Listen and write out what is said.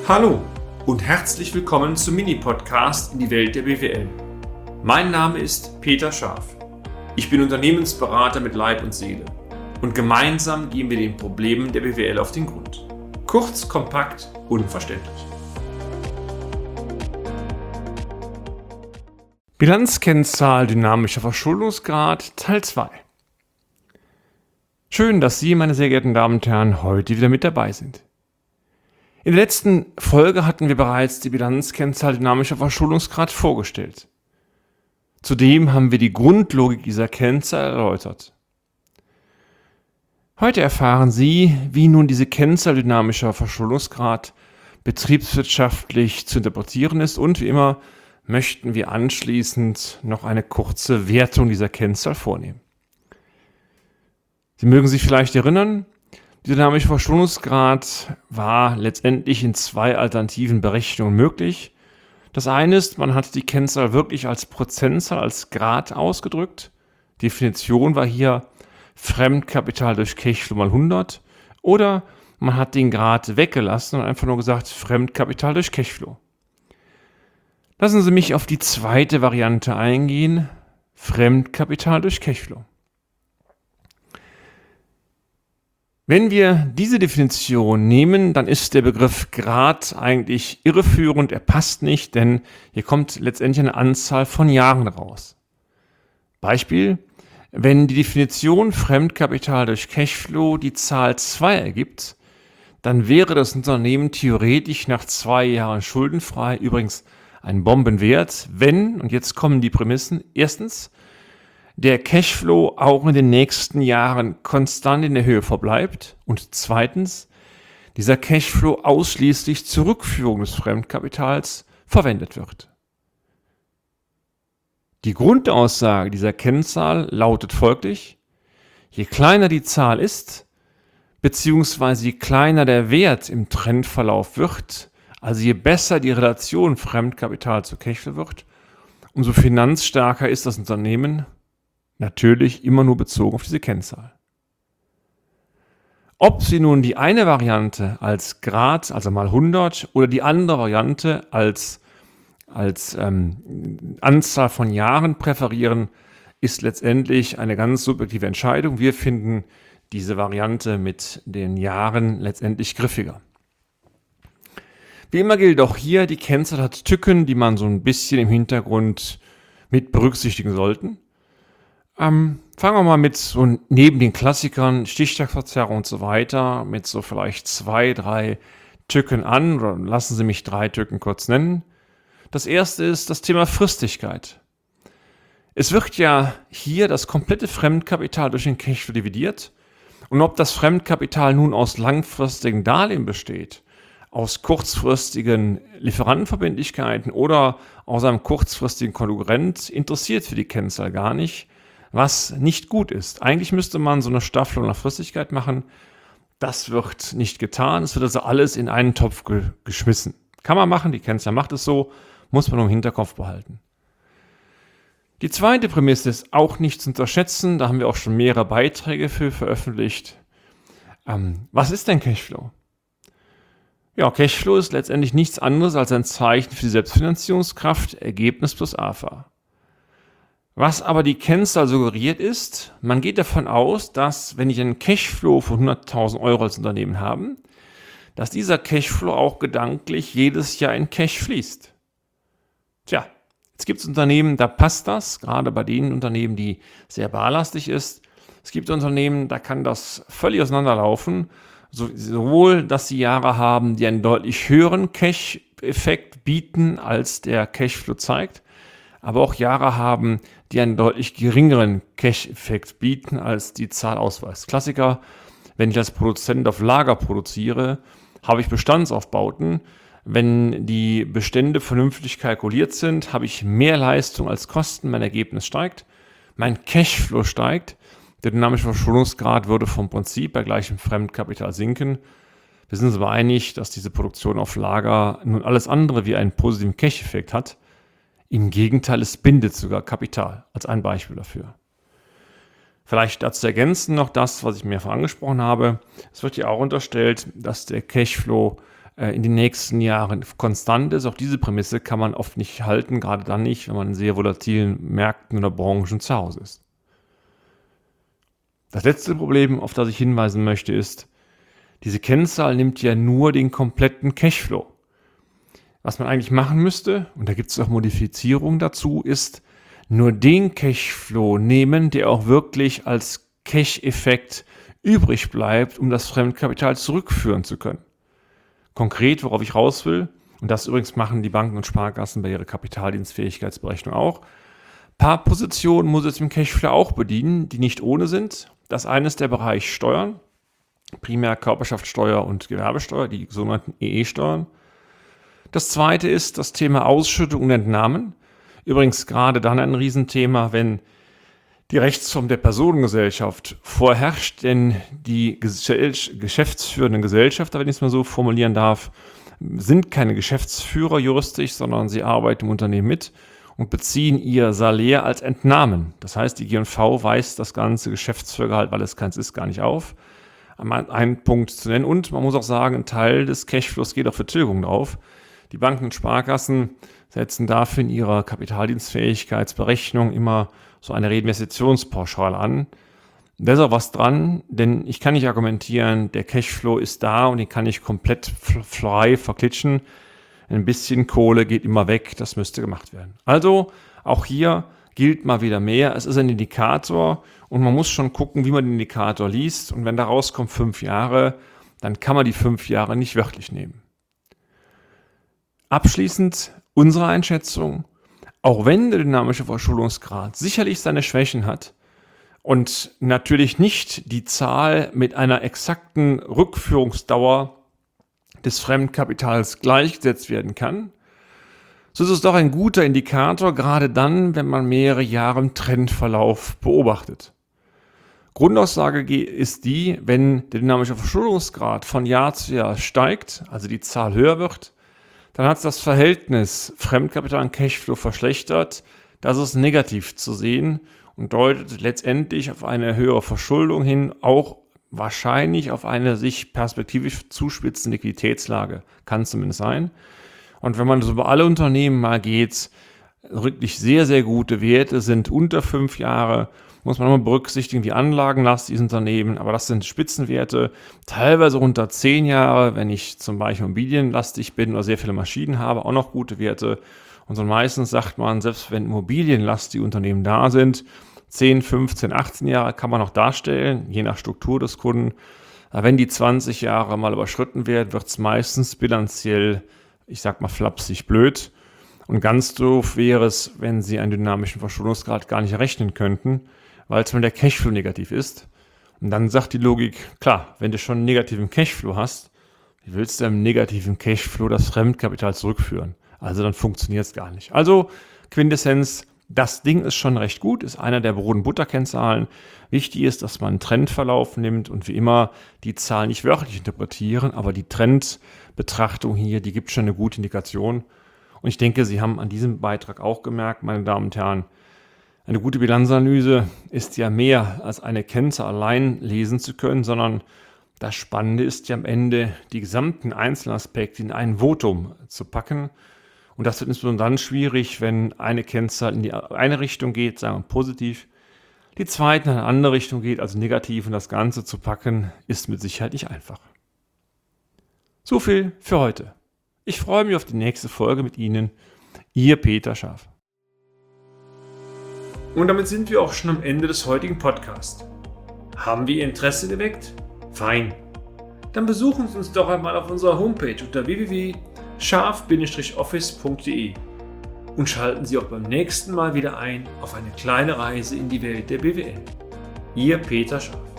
Hallo und herzlich willkommen zum Mini-Podcast in die Welt der BWL. Mein Name ist Peter Scharf. Ich bin Unternehmensberater mit Leib und Seele und gemeinsam gehen wir den Problemen der BWL auf den Grund. Kurz, kompakt, unverständlich. Bilanzkennzahl dynamischer Verschuldungsgrad Teil 2. Schön, dass Sie, meine sehr geehrten Damen und Herren, heute wieder mit dabei sind. In der letzten Folge hatten wir bereits die Bilanzkennzahl dynamischer Verschuldungsgrad vorgestellt. Zudem haben wir die Grundlogik dieser Kennzahl erläutert. Heute erfahren Sie, wie nun diese Kennzahl dynamischer Verschuldungsgrad betriebswirtschaftlich zu interpretieren ist, und wie immer möchten wir anschließend noch eine kurze Wertung dieser Kennzahl vornehmen. Sie mögen sich vielleicht erinnern, der dynamische Verschuldungsgrad war letztendlich in zwei alternativen Berechnungen möglich. Das eine ist, man hat die Kennzahl wirklich als Prozentzahl, als Grad ausgedrückt. Definition war hier Fremdkapital durch Cashflow mal 100. Oder man hat den Grad weggelassen und einfach nur gesagt Fremdkapital durch Cashflow. Lassen Sie mich auf die zweite Variante eingehen, Fremdkapital durch Cashflow. Wenn wir diese Definition nehmen, dann ist der Begriff Grad eigentlich irreführend, er passt nicht, denn hier kommt letztendlich eine Anzahl von Jahren raus. Beispiel: Wenn die Definition Fremdkapital durch Cashflow die Zahl 2 ergibt, dann wäre das Unternehmen theoretisch nach 2 Jahren schuldenfrei, übrigens ein Bombenwert, wenn, und jetzt kommen die Prämissen, erstens, der Cashflow auch in den nächsten Jahren konstant in der Höhe verbleibt und zweitens, dieser Cashflow ausschließlich zur Rückführung des Fremdkapitals verwendet wird. Die Grundaussage dieser Kennzahl lautet folglich: Je kleiner die Zahl ist, beziehungsweise je kleiner der Wert im Trendverlauf wird, also je besser die Relation Fremdkapital zu Cashflow wird, umso finanzstärker ist das Unternehmen, natürlich immer nur bezogen auf diese Kennzahl. Ob Sie nun die eine Variante als Grad, also mal 100, oder die andere Variante als Anzahl von Jahren präferieren, ist letztendlich eine ganz subjektive Entscheidung. Wir finden diese Variante mit den Jahren letztendlich griffiger. Wie immer gilt auch hier, die Kennzahl hat Tücken, die man so ein bisschen im Hintergrund mit berücksichtigen sollten. Fangen wir mal mit so neben den Klassikern, Stichtagsverzerrung und so weiter, mit so vielleicht 2, 3 Tücken an, oder lassen Sie mich 3 Tücken kurz nennen. Das erste ist das Thema Fristigkeit. Es wird ja hier das komplette Fremdkapital durch den Cashflow dividiert, und ob das Fremdkapital nun aus langfristigen Darlehen besteht, aus kurzfristigen Lieferantenverbindlichkeiten oder aus einem kurzfristigen Konkurrent, interessiert für die Kennzahl gar nicht, was nicht gut ist. Eigentlich müsste man so eine Staffelung nach Fristigkeit machen. Das wird nicht getan. Es wird also alles in einen Topf geschmissen. Kann man machen, die Kennzahl macht es so, muss man im Hinterkopf behalten. Die zweite Prämisse ist auch nicht zu unterschätzen, da haben wir auch schon mehrere Beiträge für veröffentlicht. Was ist denn Cashflow? Ja, Cashflow ist letztendlich nichts anderes als ein Zeichen für die Selbstfinanzierungskraft, Ergebnis plus AFA. Was aber die Kennzahl suggeriert ist, man geht davon aus, dass, wenn ich einen Cashflow von 100.000 Euro als Unternehmen habe, dass dieser Cashflow auch gedanklich jedes Jahr in Cash fließt. Tja, jetzt gibt es Unternehmen, da passt das, gerade bei den Unternehmen, die sehr barlastig ist. Es gibt Unternehmen, da kann das völlig auseinanderlaufen, sowohl, dass sie Jahre haben, die einen deutlich höheren Cash-Effekt bieten, als der Cashflow zeigt, aber auch Jahre haben, die einen deutlich geringeren Cash-Effekt bieten, als die Zahl ausweist. Klassiker: Wenn ich als Produzent auf Lager produziere, habe ich Bestandsaufbauten. Wenn die Bestände vernünftig kalkuliert sind, habe ich mehr Leistung als Kosten, mein Ergebnis steigt, mein Cashflow steigt, der dynamische Verschuldungsgrad würde vom Prinzip bei gleichem Fremdkapital sinken. Wir sind uns aber einig, dass diese Produktion auf Lager nun alles andere wie einen positiven Cash-Effekt hat. Im Gegenteil, es bindet sogar Kapital, als ein Beispiel dafür. Vielleicht dazu ergänzen noch das, was ich mehrfach angesprochen habe. Es wird ja auch unterstellt, dass der Cashflow in den nächsten Jahren konstant ist. Auch diese Prämisse kann man oft nicht halten, gerade dann nicht, wenn man in sehr volatilen Märkten oder Branchen zu Hause ist. Das letzte Problem, auf das ich hinweisen möchte, ist, diese Kennzahl nimmt ja nur den kompletten Cashflow. Was man eigentlich machen müsste, und da gibt es auch Modifizierungen dazu, ist nur den Cashflow nehmen, der auch wirklich als Cash-Effekt übrig bleibt, um das Fremdkapital zurückführen zu können. Konkret, worauf ich raus will, und das übrigens machen die Banken und Sparkassen bei ihrer Kapitaldienstfähigkeitsberechnung auch, ein paar Positionen muss es im Cashflow auch bedienen, die nicht ohne sind. Das eine ist der Bereich Steuern, primär Körperschaftssteuer und Gewerbesteuer, die sogenannten EE-Steuern. Das zweite ist das Thema Ausschüttung und Entnahmen. Übrigens gerade dann ein Riesenthema, wenn die Rechtsform der Personengesellschaft vorherrscht, denn die geschäftsführenden Gesellschafter, wenn ich es mal so formulieren darf, sind keine Geschäftsführer juristisch, sondern sie arbeiten im Unternehmen mit und beziehen ihr Salär als Entnahmen. Das heißt, die G&V weist das ganze Geschäftsführergehalt, weil es keins ist, gar nicht auf. Einen Punkt zu nennen. Und man muss auch sagen, ein Teil des Cashflows geht auch für Tilgung drauf. Die Banken und Sparkassen setzen dafür in ihrer Kapitaldienstfähigkeitsberechnung immer so eine Reinvestitionspauschale an. Da ist auch was dran, denn ich kann nicht argumentieren, der Cashflow ist da und den kann ich komplett frei verklitschen. Ein bisschen Kohle geht immer weg, das müsste gemacht werden. Also auch hier gilt mal wieder mehr, es ist ein Indikator und man muss schon gucken, wie man den Indikator liest. Und wenn da rauskommt 5 Jahre, dann kann man die 5 Jahre nicht wörtlich nehmen. Abschließend unsere Einschätzung: Auch wenn der dynamische Verschuldungsgrad sicherlich seine Schwächen hat und natürlich nicht die Zahl mit einer exakten Rückführungsdauer des Fremdkapitals gleichgesetzt werden kann, so ist es doch ein guter Indikator, gerade dann, wenn man mehrere Jahre im Trendverlauf beobachtet. Grundaussage ist die, wenn der dynamische Verschuldungsgrad von Jahr zu Jahr steigt, also die Zahl höher wird, dann hat das Verhältnis Fremdkapital und Cashflow verschlechtert. Das ist negativ zu sehen und deutet letztendlich auf eine höhere Verschuldung hin, auch wahrscheinlich auf eine sich perspektivisch zuspitzende Liquiditätslage. Kann zumindest sein. Und wenn man so über alle Unternehmen mal geht, wirklich sehr, sehr gute Werte sind unter 5 Jahre, muss man immer berücksichtigen, die Anlagenlast dieses Unternehmen, aber das sind Spitzenwerte, teilweise unter 10 Jahre, wenn ich zum Beispiel immobilienlastig bin oder sehr viele Maschinen habe, auch noch gute Werte. Und so meistens sagt man, selbst wenn immobilienlastige Unternehmen da sind, 10, 15, 18 Jahre kann man noch darstellen, je nach Struktur des Kunden. Aber wenn die 20 Jahre mal überschritten werden, wird es meistens bilanziell, ich sag mal flapsig, blöd. Und ganz doof wäre es, wenn Sie einen dynamischen Verschuldungsgrad gar nicht errechnen könnten, weil zum Beispiel der Cashflow negativ ist. Und dann sagt die Logik, klar, wenn du schon einen negativen Cashflow hast, wie willst du im negativen Cashflow das Fremdkapital zurückführen? Also dann funktioniert es gar nicht. Also Quintessenz, das Ding ist schon recht gut, ist einer der Brot- und Butterkennzahlen. Wichtig ist, dass man einen Trendverlauf nimmt und wie immer die Zahlen nicht wörtlich interpretieren, aber die Trendbetrachtung hier, die gibt schon eine gute Indikation. Und ich denke, Sie haben an diesem Beitrag auch gemerkt, meine Damen und Herren, eine gute Bilanzanalyse ist ja mehr als eine Kennzahl allein lesen zu können, sondern das Spannende ist ja am Ende, die gesamten Einzelaspekte in ein Votum zu packen. Und das wird insbesondere dann schwierig, wenn eine Kennzahl in die eine Richtung geht, sagen wir positiv, die zweite in eine andere Richtung geht, also negativ, und das Ganze zu packen, ist mit Sicherheit nicht einfach. So viel für heute. Ich freue mich auf die nächste Folge mit Ihnen. Ihr Peter Scharf. Und damit sind wir auch schon am Ende des heutigen Podcasts. Haben wir Ihr Interesse geweckt? Fein. Dann besuchen Sie uns doch einmal auf unserer Homepage unter www.scharf-office.de und schalten Sie auch beim nächsten Mal wieder ein auf eine kleine Reise in die Welt der BWL. Ihr Peter Scharf.